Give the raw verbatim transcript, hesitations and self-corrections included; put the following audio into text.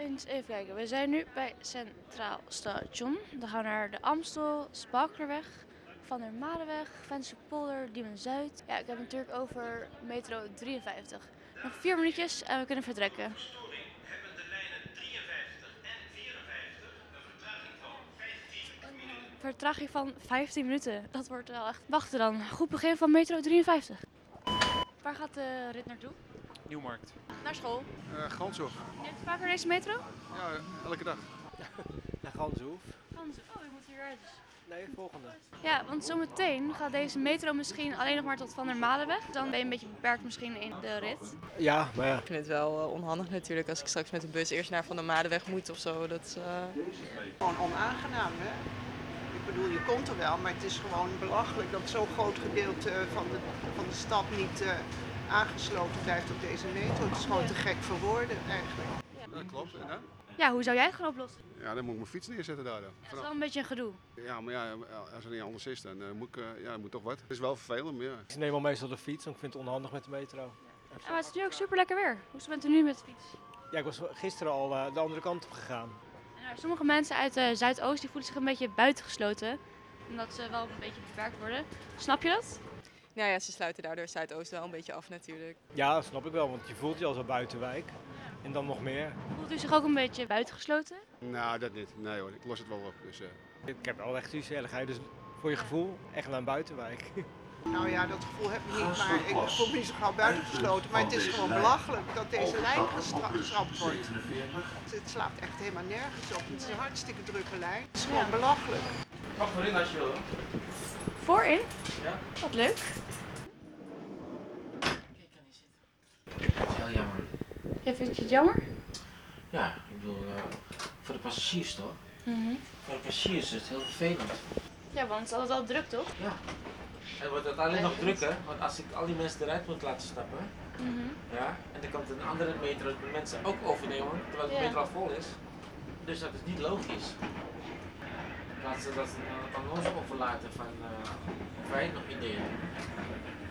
eens even kijken. We zijn nu bij Centraal Station. Dan gaan we naar de Amstel, Spalklerweg, Van der Madenweg, Vensterpolder, Diemen-Zuid. Ja, ik heb het natuurlijk over metro drieënvijftig. Nog vier minuutjes en we kunnen vertrekken. Storing hebben de lijnen drieënvijftig en vierenvijftig een vertraging van vijftien minuten. Vertraging van vijftien minuten. Dat wordt wel echt wachten dan. Goed begin van metro drieënvijftig. Waar gaat de rit naartoe? Nieuwmarkt. Naar school. Uh, Ganshof. Je hebt vaker deze metro? Ja, elke dag. Naar Ganshoef. Gans. Oh, je moet hieruit dus. Nee, volgende. Ja, want zometeen gaat deze metro misschien alleen nog maar tot Van der Madenweg. Dan ben je een beetje beperkt misschien in de rit. Ja, maar ja. Ik vind het wel uh, onhandig natuurlijk als ik straks met de bus eerst naar Van der Madenweg moet of zo. Dat, uh... Gewoon onaangenaam, hè? Ik bedoel, je komt er wel, maar het is gewoon belachelijk dat zo'n groot gedeelte van de, van de stad niet uh, aangesloten blijft op deze metro. Het is gewoon te gek voor woorden eigenlijk. Ja, dat klopt. En dan? Ja, hoe zou jij het gaan oplossen? Ja, dan moet ik mijn fiets neerzetten daar dan. Dat is wel een beetje een gedoe. Ja, maar ja, als er niet anders is, dan uh, moet ik, uh, ja, moet toch wat. Het is wel vervelend, maar ja. Ik neem wel meestal de fiets, want ik vind het onhandig met de metro. Ja, maar het is nu ook super lekker weer. Hoe bent u nu met de fiets? Ja, ik was gisteren al uh, de andere kant op gegaan. En, nou, sommige mensen uit uh, Zuidoost die voelen zich een beetje buitengesloten. Omdat ze wel een beetje beperkt worden. Snap je dat? Nou ja, ze sluiten daardoor Zuidoost wel een beetje af natuurlijk. Ja, dat snap ik wel, want je voelt je al zo buitenwijk. En dan nog meer. Voelt u zich ook een beetje buitengesloten? Nou, dat niet. Nee hoor, ik los het wel op. Dus, uh... Ik heb wel echt iets, ja, dan ga je dus voor je gevoel echt naar een buitenwijk. Nou ja, dat gevoel heb ik niet, maar ik voel me niet zo gauw buitengesloten. Maar het is gewoon belachelijk dat deze lijn gestra- geschrapt wordt. Het slaat echt helemaal nergens op. Het is een hartstikke drukke lijn. Het is gewoon ja. belachelijk. Mag voorin als je wil. Voorin? Ja. Wat leuk. Kijk, kan niet zitten. Dat is heel jammer. Ja, vind je het jammer? Ja, ik bedoel, uh, voor de passagiers toch? Mm-hmm. Voor de passagiers is het heel vervelend. Ja, want het is altijd al druk, toch? Ja. En wordt het alleen nog drukker, want als ik al die mensen eruit moet laten stappen, Mm-hmm. ja, en dan komt een andere metro de mensen ook overnemen, terwijl de Ja. metro al vol is. Dus dat is niet logisch. Laten ze dat aan ons overlaten van uh, of wij nog ideeën hebben.